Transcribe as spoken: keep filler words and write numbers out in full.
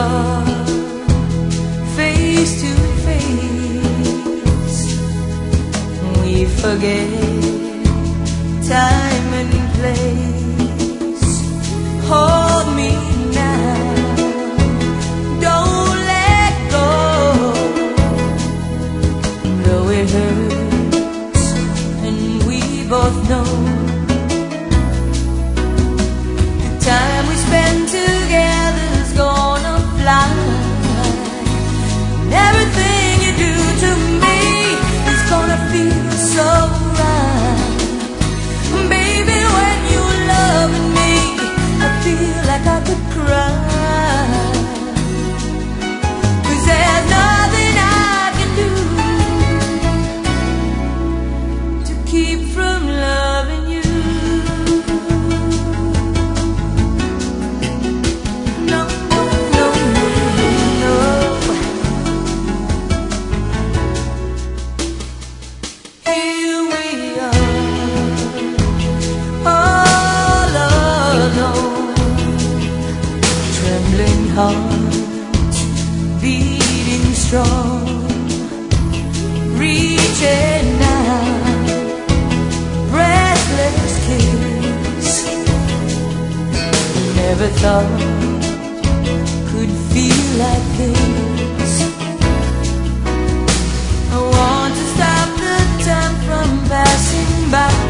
are face to face. We forget time and place. Hold me now, don't let go. Though it hurts and we both know the time we spend together's gonna fly. And everything you do to me is gonna feel so right. Baby, when you're loving me, I feel like I could cry. 'Cause there's nothing I can do to keep from loving you. No, no, no, no. Here we are, all alone, trembling hearts beating strong, reaching out, breathless kiss. Never thought could feel like this. I want to stop the time from passing by.